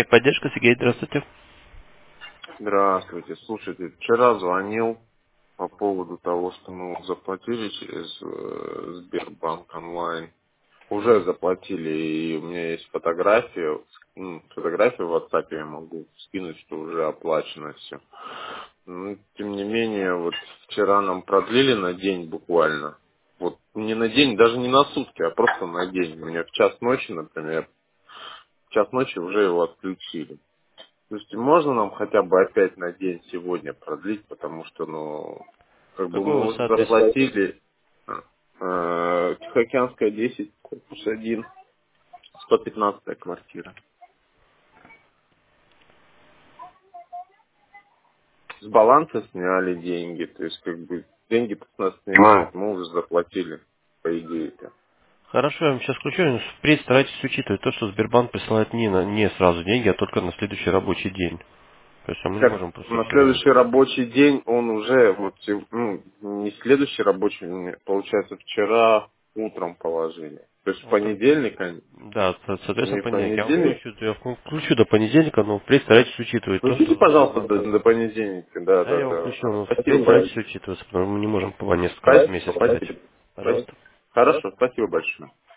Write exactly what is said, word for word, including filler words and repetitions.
Техподдержка, Сергей, здравствуйте. Здравствуйте. Слушайте, вчера звонил по поводу того, что мы вот заплатили через э, Сбербанк онлайн. Уже заплатили, и у меня есть фотография. Ну, фотографию в WhatsApp я могу скинуть, что уже оплачено все. Но, тем не менее, вот вчера нам продлили на день буквально. Вот не на день, даже не на сутки, а просто на день. У меня в час ночи, например, в час ночи уже его отключили. Слушайте, можно нам хотя бы опять на день сегодня продлить, потому что, ну, как бы Какой у мы вас вот адрес? заплатили э, Тихоокеанская десять, корпус один, сто пятнадцатая квартира. С баланса сняли деньги, то есть как бы деньги-то с нас снимают, мы уже заплатили, по идее-то. Хорошо, я вам сейчас включу. но Впредь старайтесь учитывать то, что Сбербанк присылает не, на, не сразу деньги, а только на следующий рабочий день. То есть а мы не Так, можем просто на переводить. следующий рабочий день он уже, вот, сев- ну, не следующий рабочий день, получается, вчера утром положили. То есть в Утром. понедельник они, Да, со- соответственно, не в понедельник. Я вам понедельник. включу, я вам включу до понедельника, но впредь старайтесь учитывать то, Включите, что пожалуйста, Сбербанк. до, до понедельника, да, Да, да, я вам да. включу, но впредь Спасибо старайтесь большое. учитываться, потому что мы не можем по несколько раз в Спасибо, месяц кидать. спасибо. Спасибо. Пожалуйста. Хорошо, спасибо большое.